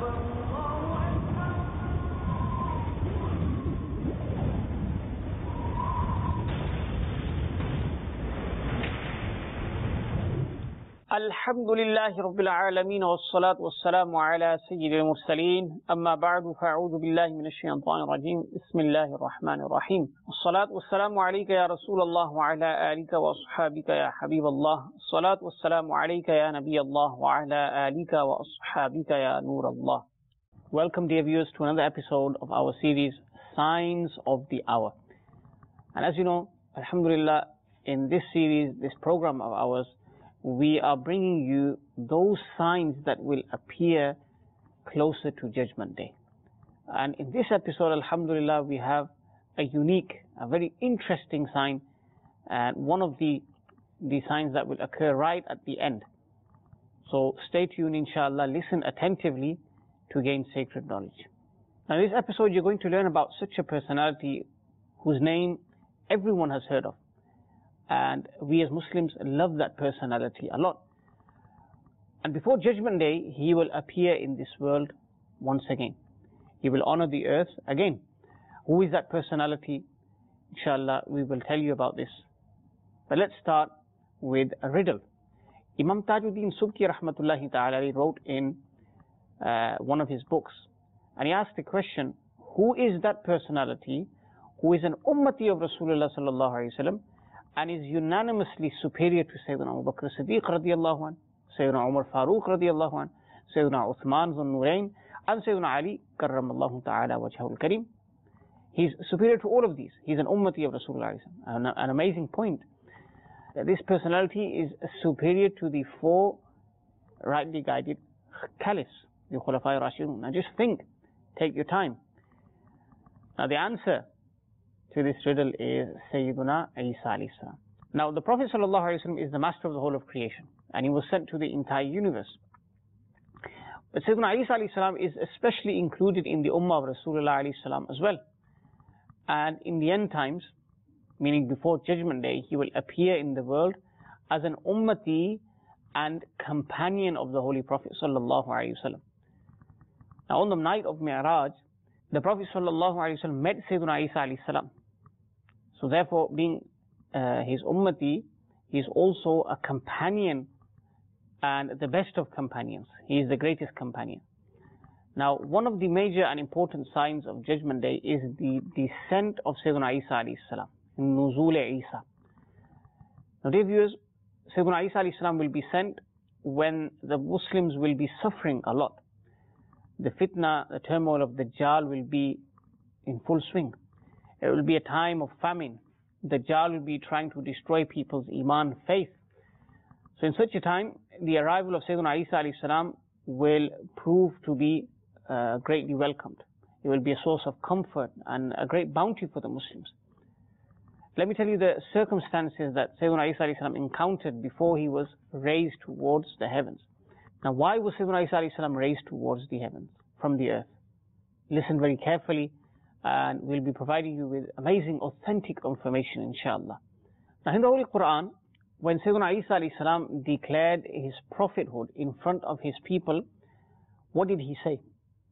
الحمد لله رب العالمين والصلاة والسلام على سيد المرسلين أما بعد فأعوذ بالله من الشيطان الرجيم بسم الله الرحمن الرحيم الصلاة والسلام عليك يا رسول الله وعلى آلك وأصحابك يا حبيب الله الصلاة والسلام عليك يا نبي الله وعلى آلك وأصحابك يا نور الله. Welcome dear viewers to another episode of our series Signs of the Hour. And as you know, Alhamdulillah, in this series, this program of ours, we are bringing you those signs that will appear closer to Judgment Day. And in this episode, Alhamdulillah, we have a unique, a very interesting sign, and one of the signs that will occur right at the end. So stay tuned, inshallah, listen attentively to gain sacred knowledge. Now in this episode, you're going to learn about such a personality whose name everyone has heard of. And we as Muslims love that personality a lot. And before Judgment Day, he will appear in this world once again. He will honor the earth again. Who is that personality? Inshallah, we will tell you about this. But let's start with a riddle. Imam Tajuddin Subki rahmatullahi ta'ala wrote in one of his books, and he asked the question, who is that personality who is an ummati of Rasulullah sallallahu alayhi wa sallam and is unanimously superior to Sayyidina Abu Bakr Siddiq radiyallahu anh, Sayyidina Umar Farooq radiyallahu anh, Sayyidina Uthman Zun Nurayn, and Sayyidina Ali karramallahu ta'ala wajhahul kareem. He's superior to all of these. He's an ummati of Rasulullah. An amazing point. This personality is superior to the four rightly guided caliphs, the Khulafai Rashidun. Now just think, take your time. Now the answer to this riddle is Sayyiduna Isa alayhi salam. Now the Prophet sallallahu alayhi wa sallam is the master of the whole of creation, and he was sent to the entire universe. But Sayyiduna Isa alayhi salam is especially included in the ummah of Rasulullah alayhi salam as well. And in the end times, meaning before Judgment Day, he will appear in the world as an ummati and companion of the Holy Prophet sallallahu alayhi wa sallam. Now on the night of Mi'raj, the Prophet sallallahu alayhi wa sallam met Sayyiduna Isa alayhi salam. So therefore, being his ummati, he is also a companion and the best of companions. He is the greatest companion. Now, one of the major and important signs of Judgment Day is the descent of Sayyidina Isa alayhi salam, Nuzul Isa. Now, dear viewers, Sayyidina Isa alayhi salam will be sent when the Muslims will be suffering a lot. The fitna, the turmoil of the Dajjal will be in full swing. It will be a time of famine. The Dajjal will be trying to destroy people's iman, faith. So in such a time, the arrival of Sayyidina Isa alayhi salam will prove to be greatly welcomed. It will be a source of comfort and a great bounty for the Muslims. Let me tell you the circumstances that Sayyidina Isa alayhi salam encountered before he was raised towards the heavens. Now why was Sayyidina Isa alayhi salam raised towards the heavens from the earth? Listen very carefully, and we'll be providing you with amazing, authentic information, inshallah. Now in the Holy Quran, when Sayyidina Isa alayhi salam declared his prophethood in front of his people, what did he say?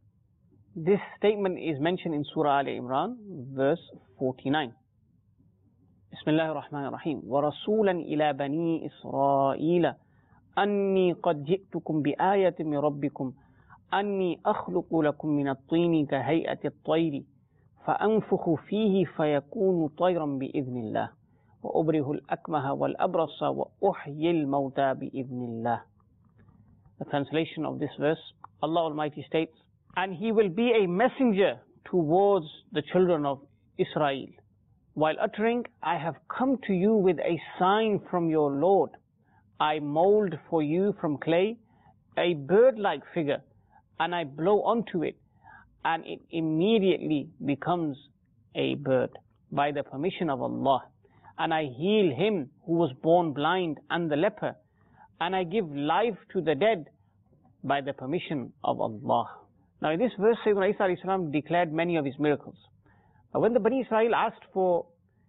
This statement is mentioned in Surah Al-Imran, verse 49. Bismillahir Rahmanir Rahim. وَرَسُولًا إِلَى بَنِي إِسْرَائِيلَ أَنِّي قَدْ جِئْتُكُمْ بِآيَةٍ مِّن رَبِّكُمْ أَنِّي أَخْلُقُ لَكُم مِّنَ الطِّينِ كَهَيْئَةِ الطَّيْرِ فأنفخ فيه فيكون طيرا بإذن الله وأبره الأكمه والأبرص وأحيي الموتى بإذن الله. The translation of this verse, Allah Almighty states, and he will be a messenger towards the children of Israel, while uttering, I have come to you with a sign from your Lord. I mold for you from clay a bird-like figure, and I blow onto it, and it immediately becomes a bird by the permission of Allah. And I heal him who was born blind and the leper, and I give life to the dead by the permission of Allah. Now in this verse, Sayyidina Isa alayhi salam declared many of his miracles. But when the Bani Israel asked for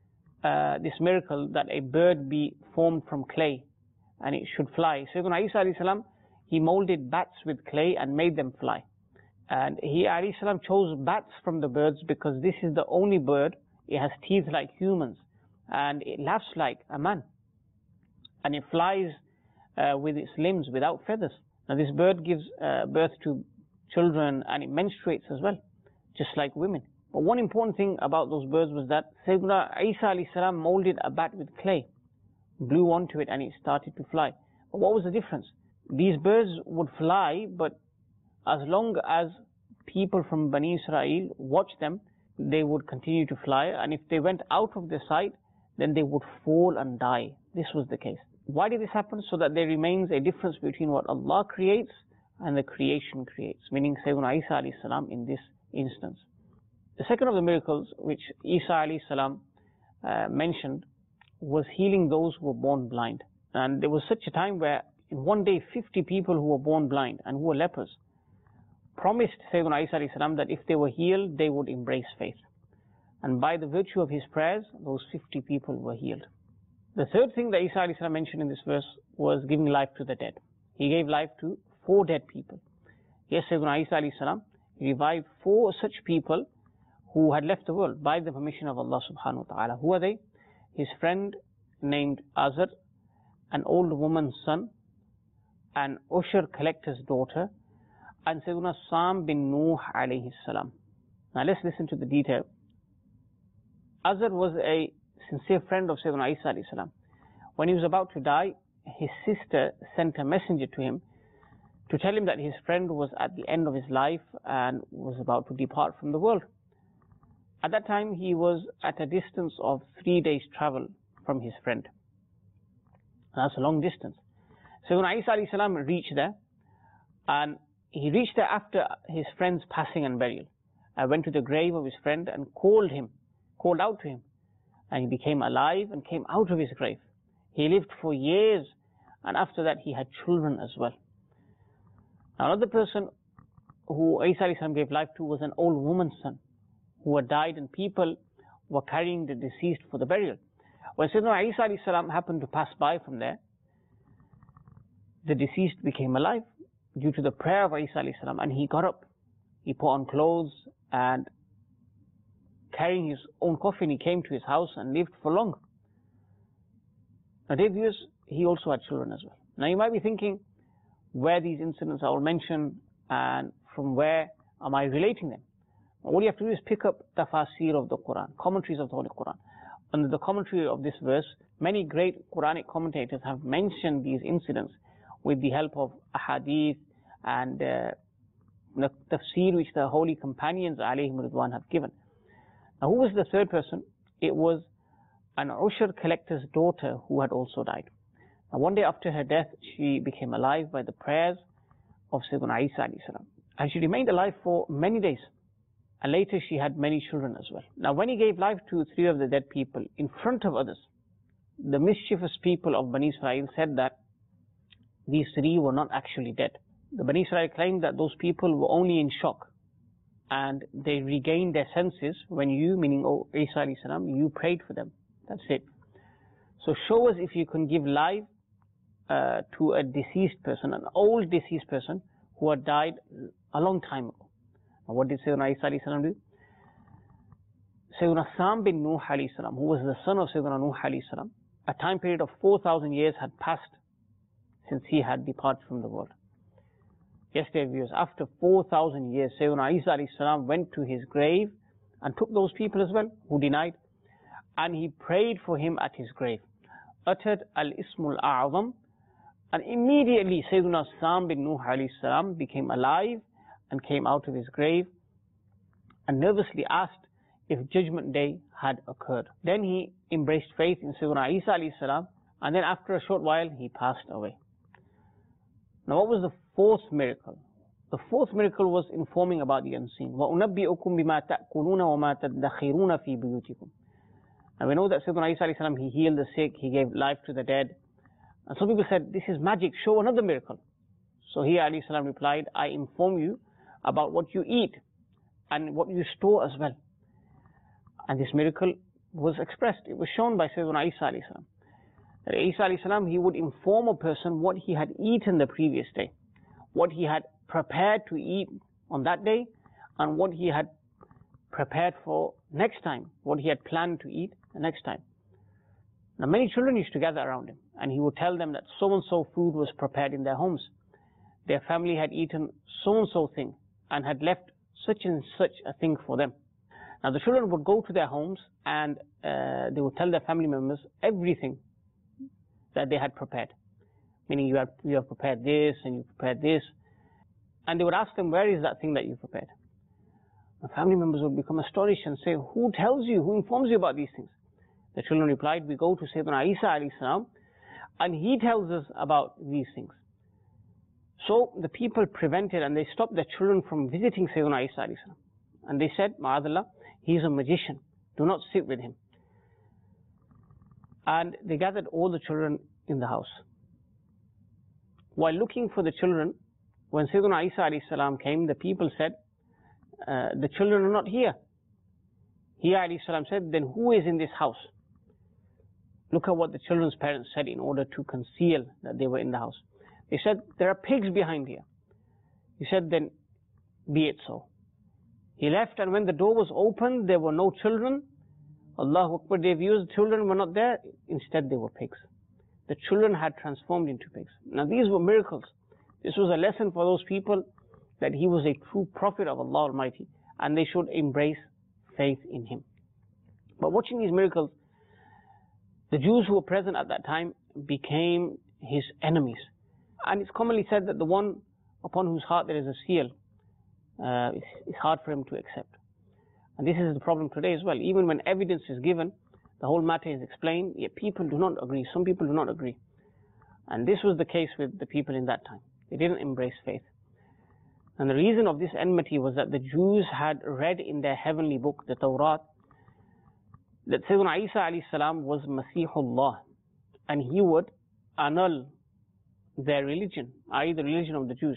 this miracle, that a bird be formed from clay and it should fly, Sayyidina Isa alayhi salam, he molded bats with clay and made them fly. And he alayhi salam chose bats from the birds because this is the only bird, it has teeth like humans and it laughs like a man, and it flies with its limbs without feathers. Now this bird gives birth to children and it menstruates as well, just like women. But one important thing about those birds was that Sayyidina Isa alayhi salam molded a bat with clay, blew onto it and it started to fly. But what was the difference? These birds would fly, but as long as people from Bani Israel watched them, they would continue to fly, and if they went out of their sight, then they would fall and die. This was the case. Why did this happen? So that there remains a difference between what Allah creates and the creation creates, meaning Sayyidina Isa alayhi salam in this instance. The second of the miracles which Isa alayhi salam mentioned was healing those who were born blind. And there was such a time where in one day 50 people who were born blind and who were lepers promised Sayyidina Isa alayhi salam that if they were healed, they would embrace faith. And by the virtue of his prayers, those 50 people were healed. The third thing that Isa alayhi salam mentioned in this verse was giving life to the dead. He gave life to 4 dead people. Yes, Sayyidina Isa alayhi salam revived 4 such people who had left the world by the permission of Allah subhanahu wa ta'ala. Who are they? His friend named Azar, an old woman's son, an usher collector's daughter, and Sayyidina Sam bin Nuh alayhi salam. Now let's listen to the detail. Azar was a sincere friend of Sayyidina Isa alayhi salam. When he was about to die, his sister sent a messenger to him to tell him that his friend was at the end of his life and was about to depart from the world. At that time, he was at a distance of 3 days' travel from his friend. That's a long distance. Sayyidina Isa alayhi salam reached there, and he reached there after his friend's passing and burial. I went to the grave of his friend and called out to him, and he became alive and came out of his grave. He lived for years, and after that he had children as well. Now, another person who Isa alayhi salam gave life to was an old woman's son who had died, and people were carrying the deceased for the burial. When Sayyidina Isa alayhi salam happened to pass by from there, the deceased became alive due to the prayer of Isa alayhi salam, and he got up. He put on clothes and carrying his own coffin, he came to his house and lived for long. Now, dear viewers, he also had children as well. Now, you might be thinking where these incidents are all mentioned and from where am I relating them? All you have to do is pick up tafasir of the Quran, commentaries of the Holy Quran. Under the commentary of this verse, many great Quranic commentators have mentioned these incidents with the help of ahadith and the tafsir which the holy companions alayhim ridwan have given. Now, who was the third person? It was an usher collector's daughter who had also died. Now, one day after her death, she became alive by the prayers of Sayyidina Isa alayhi salam, and she remained alive for many days. And later she had many children as well. Now, when he gave life to 3 of the dead people in front of others, the mischievous people of Bani Israel said that these 3 were not actually dead. The Bani Israel claimed that those people were only in shock, and they regained their senses when you, meaning Isa alayhi salam, you prayed for them. That's it. So show us if you can give life to a deceased person, an old deceased person who had died a long time ago. Now, what did Sayyidina Isa alayhi salam do? Sayyidina Sam bin Nuh alayhi salam, who was the son of Sayyidina Nuh alayhi salam, a time period of 4,000 years had passed since he had departed from the world. Yes, dear viewers, after 4,000 years, Sayyidina Isa alayhi salam went to his grave and took those people as well who denied, and he prayed for him at his grave, uttered al-Ismul A'zam, and immediately Sayyidina Sam bin Nuh alayhi salam became alive and came out of his grave and nervously asked if Judgment Day had occurred. Then he embraced faith in Sayyidina Isa alayhi salam, and then after a short while he passed away. Now, what was the 4th miracle? The 4th miracle was informing about the unseen. وَأُنَبِّئُكُمْ بِمَا تَأْكُلُونَ وَمَا تَدَّخِرُونَ فِي بُيُوتِكُمْ. And we know that Sayyidina Isa alayhi salam, he healed the sick, he gave life to the dead. And some people said, this is magic, show another miracle. So he alayhi salam replied, I inform you about what you eat and what you store as well. And this miracle was expressed, it was shown by Sayyidina Isa alayhi salam. That Isa alayhi salam, he would inform a person what he had eaten the previous day, what he had prepared to eat on that day and what he had prepared for next time, what he had planned to eat the next time. Now many children used to gather around him, and he would tell them that so and so food was prepared in their homes. Their family had eaten so and so thing and had left such and such a thing for them. Now the children would go to their homes and they would tell their family members everything that they had prepared. Meaning you have prepared this and you prepared this. And they would ask them, where is that thing that you prepared? The family members would become astonished and say, who tells you, who informs you about these things? The children replied, we go to Sayyidina Isa alayhi salam and he tells us about these things. So the people prevented and they stopped their children from visiting Sayyidina Isa alayhi salam. And they said, Ma'adallah, he is a magician. Do not sit with him. And they gathered all the children in the house. While looking for the children, when Sayyidina Isa alayhi salam came, the people said, the children are not here. He alayhi salam said, then who is in this house? Look at what the children's parents said in order to conceal that they were in the house. They said, there are pigs behind here. He said, then be it so. He left, and when the door was opened, there were no children. Allahu Akbar, they viewed the children were not there. Instead, they were pigs. The children had transformed into pigs. Now, these were miracles. This was a lesson for those people that he was a true prophet of Allah Almighty, and they should embrace faith in him. But watching these miracles, the Jews who were present at that time became his enemies. And it's commonly said that the one upon whose heart there is a seal, it's hard for him to accept. And this is the problem today as well. Even when evidence is given, the whole matter is explained, yet people do not agree. Some people do not agree. And this was the case with the people in that time. They didn't embrace faith. And the reason of this enmity was that the Jews had read in their heavenly book, the Tawrat, that Sayyidina Isa alayhi salam was Masihullah, and he would annul their religion, i.e. the religion of the Jews.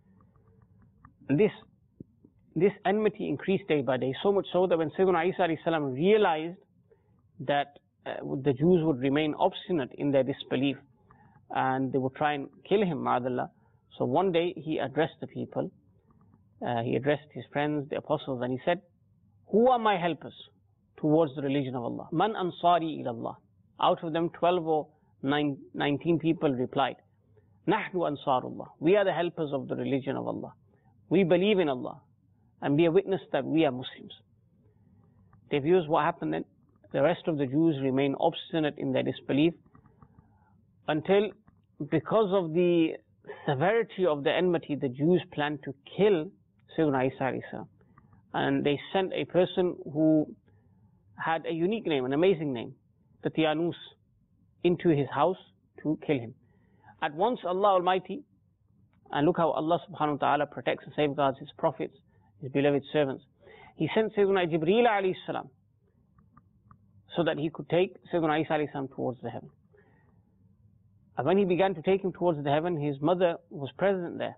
And this enmity increased day by day, so much so that when Sayyidina Isa alayhi salam realized that the Jews would remain obstinate in their disbelief and they would try and kill him, ma'adallah. So one day he addressed the people, he addressed his friends, the apostles, and he said, who are my helpers towards the religion of Allah? Man ansari ilallah. Out of them 12 or 19 people replied, Nahnu ansarullah. We are the helpers of the religion of Allah. We believe in Allah and be a witness that we are Muslims. They views what happened then. The rest of the Jews remained obstinate in their disbelief until, because of the severity of the enmity, the Jews planned to kill Sayyidina Isa alayhi salam. And they sent a person who had a unique name, an amazing name, Daqyanus, into his house to kill him. At once Allah Almighty, and look how Allah subhanahu wa ta'ala protects and safeguards his prophets, his beloved servants. He sent Sayyidina Jibreel alayhi salam so that he could take Sayyidina Isa alayhi salam towards the heaven. And when he began to take him towards the heaven, his mother was present there.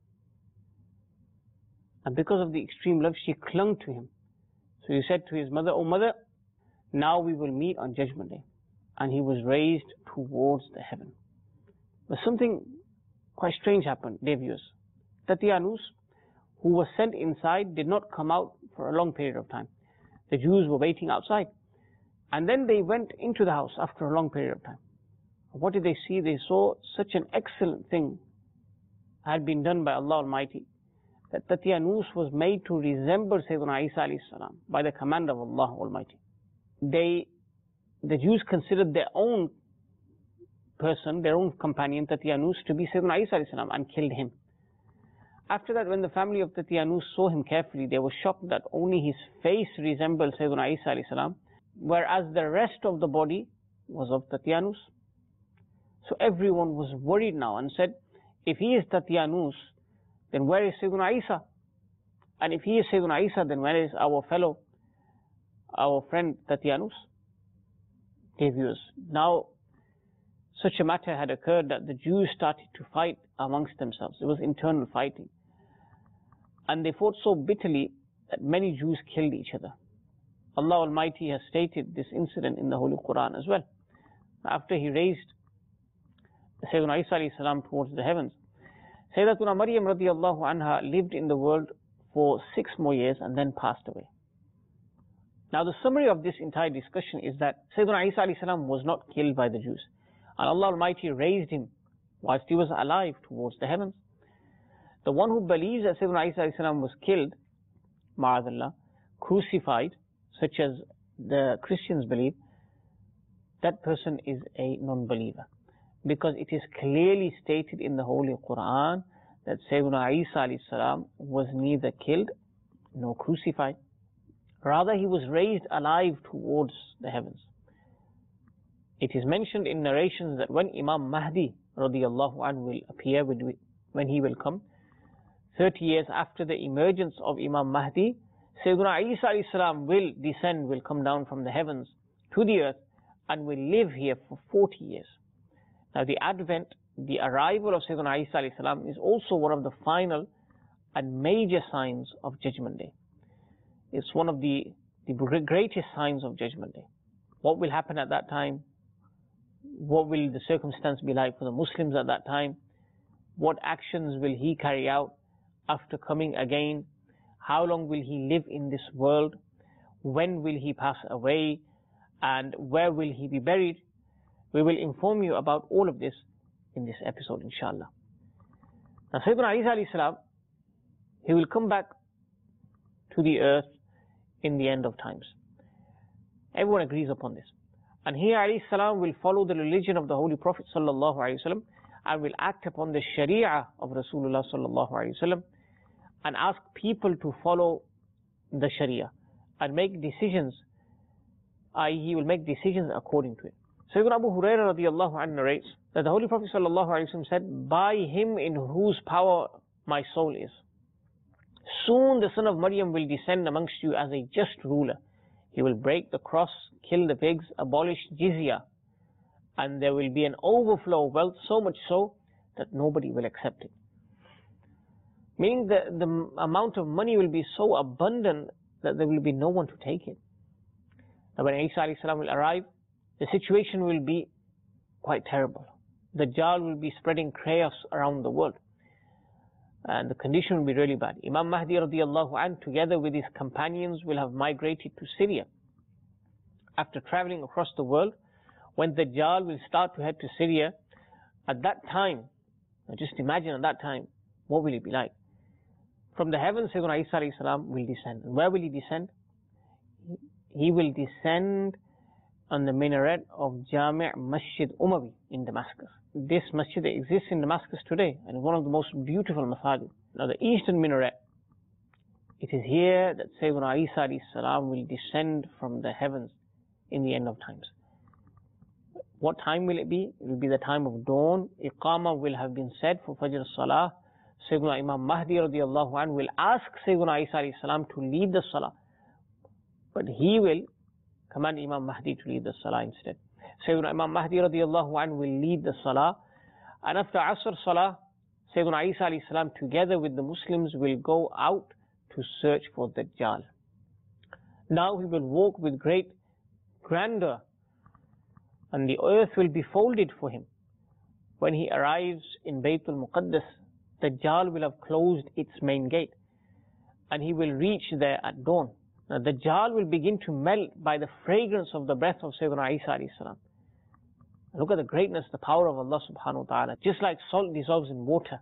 And because of the extreme love, she clung to him. So he said to his mother, "Oh mother, now we will meet on Judgment Day." And he was raised towards the heaven. But something quite strange happened, dear viewers. Daqyanus, who was sent inside, did not come out for a long period of time. The Jews were waiting outside. And then they went into the house after a long period of time. What did they see? They saw such an excellent thing had been done by Allah Almighty, that Daqyanus was made to resemble Sayyidina Isa alayhi salam by the command of Allah Almighty. The Jews considered their own person, their own companion, Daqyanus, to be Sayyidina Isa alayhi salam, and killed him. After that, when the family of Daqyanus saw him carefully, they were shocked that only his face resembled Sayyidina Isa alayhi salam, whereas the rest of the body was of Daqyanus. So everyone was worried now and said, if he is Daqyanus, then where is Sayyidina Isa? And if he is Sayyidina Isa, then where is our friend Daqyanus? Dear viewers, now such a matter had occurred that the Jews started to fight amongst themselves. It was internal fighting. And they fought so bitterly that many Jews killed each other. Allah Almighty has stated this incident in the Holy Quran as well. After he raised Sayyidina Isa alayhi salam towards the heavens, Sayyidatuna Maryam radiallahu anha lived in the world for 6 more years and then passed away. Now the summary of this entire discussion is that Sayyidina Isa alayhi salam was not killed by the Jews, and Allah Almighty raised him whilst he was alive towards the heavens. The one who believes that Sayyidina Isa alayhi salam was killed, ma'adallah, crucified, such as the Christians believe, that person is a non-believer, because it is clearly stated in the Holy Quran that Sayyidina Isa alayhi salam was neither killed nor crucified. Rather, he was raised alive towards the heavens. It is mentioned in narrations that when Imam Mahdi radiallahu anhu will appear, when he will come, 30 years after the emergence of Imam Mahdi, Sayyidina Isa alayhi salam will descend, will come down from the heavens to the earth and will live here for 40 years. Now the advent, the arrival of Sayyidina Isa alayhi salam is also one of the final and major signs of Judgment Day. It's one of the greatest signs of Judgment Day. What will happen at that time? What will the circumstance be like for the Muslims at that time? What actions will he carry out after coming again? How long will he live in this world? When will he pass away? And where will he be buried? We will inform you about all of this in this episode, inshallah. Now Sayyidina Isa alayhi salam, he will come back to the earth in the end of times. Everyone agrees upon this. And he alayhi salam will follow the religion of the Holy Prophet sallallahu alayhi wasallam and will act upon the Sharia of Rasulullah sallallahu alayhi wasallam and ask people to follow the Sharia and make decisions, i.e. he will make decisions according to it. Sayyidina Abu Hurairah radiallahu anhu narrates that the Holy Prophet sallallahu alayhi wasallam said, "By him in whose power my soul is, soon the son of Maryam will descend amongst you as a just ruler. He will break the cross, kill the pigs, abolish jizya, and there will be an overflow of wealth, so much so that nobody will accept it." Meaning that the amount of money will be so abundant that there will be no one to take it. Now when Isa alayhi salam will arrive, the situation will be quite terrible. The Dajjal will be spreading chaos around the world, and the condition will be really bad. Imam Mahdi radiallahu anhu, together with his companions, will have migrated to Syria. After traveling across the world, when the Dajjal will start to head to Syria, at that time, just imagine at that time, what will it be like? From the heavens, Sayyidina Isa alayhi salam will descend. And where will he descend? He will descend on the minaret of Jami' Masjid Umawi in Damascus. This masjid exists in Damascus today and is one of the most beautiful masajid. Now the eastern minaret, it is here that Sayyidina Isa alayhi salam will descend from the heavens in the end of times. What time will it be? It will be the time of dawn. Iqamah will have been said for Fajr Salah. Sayyidina Imam Mahdi radiallahu anhu will ask Sayyidina Isa alayhi salam to lead the Salah, but he will command Imam Mahdi to lead the Salah instead. Sayyidina Imam Mahdi radiallahu anhu will lead the Salah, and after Asr Salah, Sayyidina Isa alayhi salam together with the Muslims will go out to search for Dajjal. Now he will walk with great grandeur and the earth will be folded for him. When he arrives in Baytul Muqaddas, Dajjal will have closed its main gate and he will reach there at dawn. Now Dajjal will begin to melt by the fragrance of the breath of Sayyidina Isa alayhi salam. Look at the greatness, the power of Allah subhanahu wa ta'ala. Just like salt dissolves in water.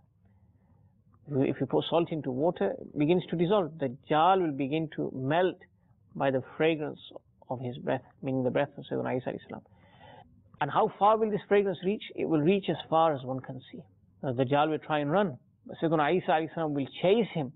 If you put salt into water, it begins to dissolve. Dajjal will begin to melt by the fragrance of his breath, meaning the breath of Sayyidina Isa alayhi salam. And how far will this fragrance reach? It will reach as far as one can see. Now Dajjal will try and run, but Sayyidina Isa alayhi salam will chase him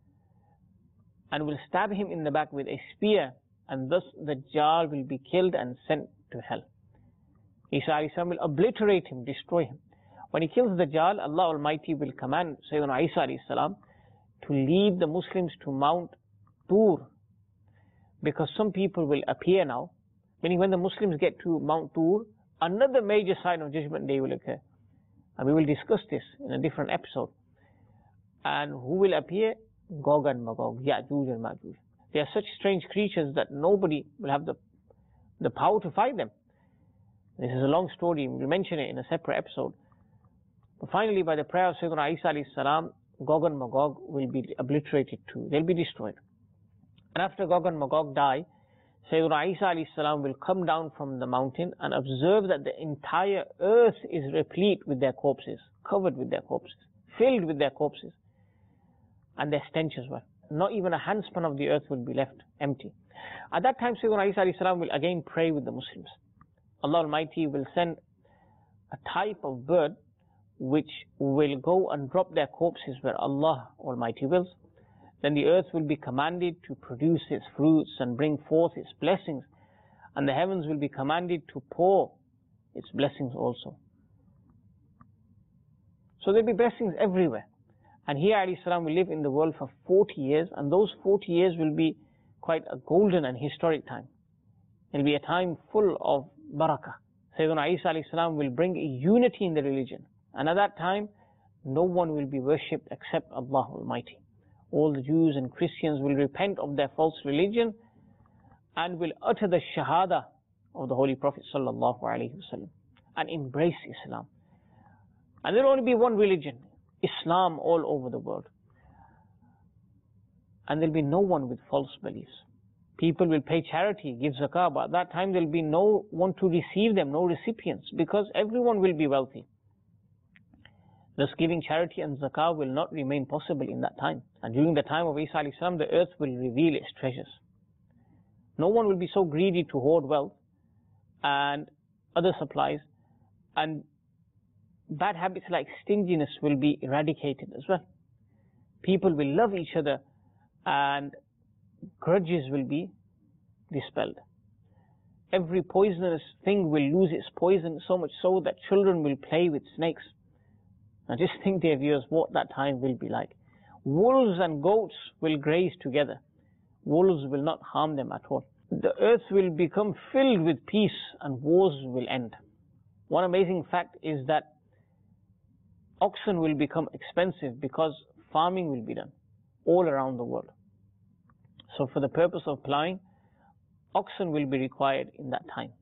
and will stab him in the back with a spear, and thus Dajjal will be killed and sent to hell. Isa alayhi salam will obliterate him, destroy him. When he kills Dajjal, Allah Almighty will command Sayyidina Isa alayhi salam to lead the Muslims to Mount Tur, because some people will appear now, meaning when the Muslims get to Mount Tur, another major sign of Judgment Day will occur. And we will discuss this in a different episode. And who will appear? Gog and Magog, Ya'juj and Ma'juj. They are such strange creatures that nobody will have the power to fight them. This is a long story, we'll mention it in a separate episode. But finally, by the prayer of Sayyidina Isa alayhi salam, Gog and Magog will be obliterated too. They'll be destroyed. And after Gog and Magog die, Sayyidina Isa alayhi salam will come down from the mountain and observe that the entire earth is replete with their corpses, covered with their corpses, filled with their corpses, and their stench as well. Not even a handspan of the earth will be left empty. At that time, Sayyidina Isa alayhi salam will again pray with the Muslims. Allah Almighty will send a type of bird which will go and drop their corpses where Allah Almighty wills. Then the earth will be commanded to produce its fruits and bring forth its blessings, and the heavens will be commanded to pour its blessings also. So there'll be blessings everywhere. And he alayhi salam will live in the world for 40 years, and those 40 years will be quite a golden and historic time. It'll be a time full of barakah. Sayyidina Isa alayhi salam will bring a unity in the religion, and at that time no one will be worshipped except Allah Almighty. All the Jews and Christians will repent of their false religion and will utter the shahada of the Holy Prophet sallallahu alaihi wasallam and embrace Islam. And there will only be one religion, Islam, all over the world. And there will be no one with false beliefs. People will pay charity, give zakah, but at that time there will be no one to receive them, no recipients, because everyone will be wealthy. Thus giving charity and zakah will not remain possible in that time. And during the time of Isa alayhi salam, the earth will reveal its treasures. No one will be so greedy to hoard wealth and other supplies, and bad habits like stinginess will be eradicated as well. People will love each other and grudges will be dispelled. Every poisonous thing will lose its poison, so much so that children will play with snakes. Now just think, dear viewers, what that time will be like. Wolves and goats will graze together. Wolves will not harm them at all. The earth will become filled with peace and wars will end. One amazing fact is that oxen will become expensive because farming will be done all around the world. So for the purpose of plowing, oxen will be required in that time.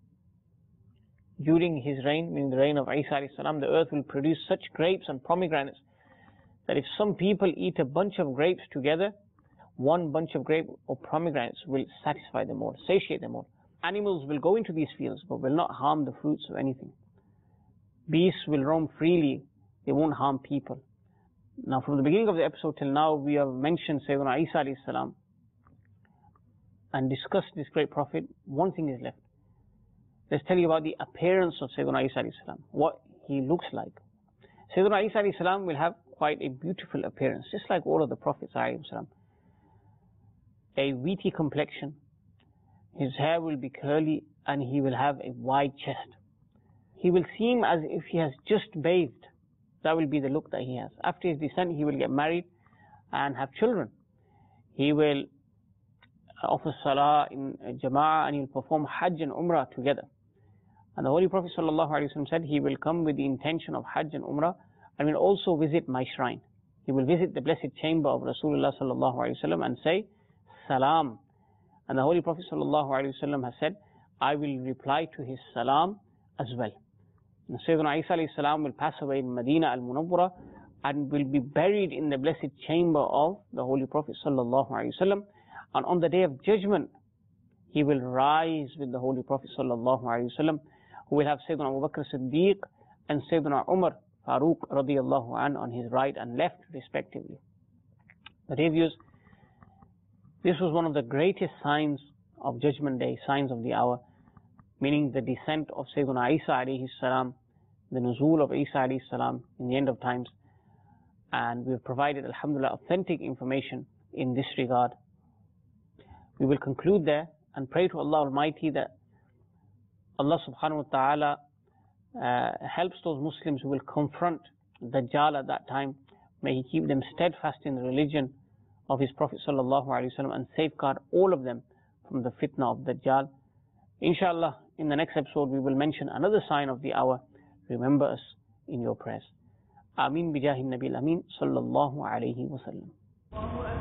During his reign, meaning the reign of Isa alayhi salam, the earth will produce such grapes and pomegranates that if some people eat a bunch of grapes together, one bunch of grape or pomegranates will satisfy them all, satiate them all. Animals will go into these fields but will not harm the fruits or anything. Beasts will roam freely, they won't harm people. Now from the beginning of the episode till now, we have mentioned Sayyidina Isa alayhi salam and discussed this great prophet. One thing is left. Let's tell you about the appearance of Sayyidina Isa alayhi salam, what he looks like. Sayyidina Isa alayhi salam will have quite a beautiful appearance, just like all of the prophets alayhi salam. A wheaty complexion, his hair will be curly, and he will have a wide chest. He will seem as if he has just bathed. That will be the look that he has. After his descent, he will get married and have children. He will offer salah in jama'ah, and he will perform hajj and umrah together. And the Holy Prophet ﷺ said he will come with the intention of hajj and umrah and will also visit my shrine. He will visit the blessed chamber of Rasulullah ﷺ and say salam. And the Holy Prophet ﷺ has said, I will reply to his salam as well. And Sayyidina Isa alayhi salam will pass away in Medina al-Munawwara and will be buried in the blessed chamber of the Holy Prophet ﷺ. And on the day of judgment, he will rise with the Holy Prophet ﷺ, who will have Sayyidina Abu Bakr Siddiq and Sayyidina Umar Farooq radiyallahu anhu on his right and left respectively. The reviews, this was one of the greatest signs of Judgment Day, signs of the hour, meaning the descent of Sayyidina Isa alayhi salam, the nuzul of Isa alayhi salam in the end of times. And we have provided, alhamdulillah, authentic information in this regard. We will conclude there and pray to Allah Almighty that Allah subhanahu wa ta'ala helps those Muslims who will confront Dajjal at that time. May He keep them steadfast in the religion of His Prophet sallallahu alaihi wasallam and safeguard all of them from the fitna of Dajjal. Inshallah, in the next episode we will mention another sign of the hour. Remember us in your prayers. Ameen bijahi nabil ameen sallallahu alaihi wasallam.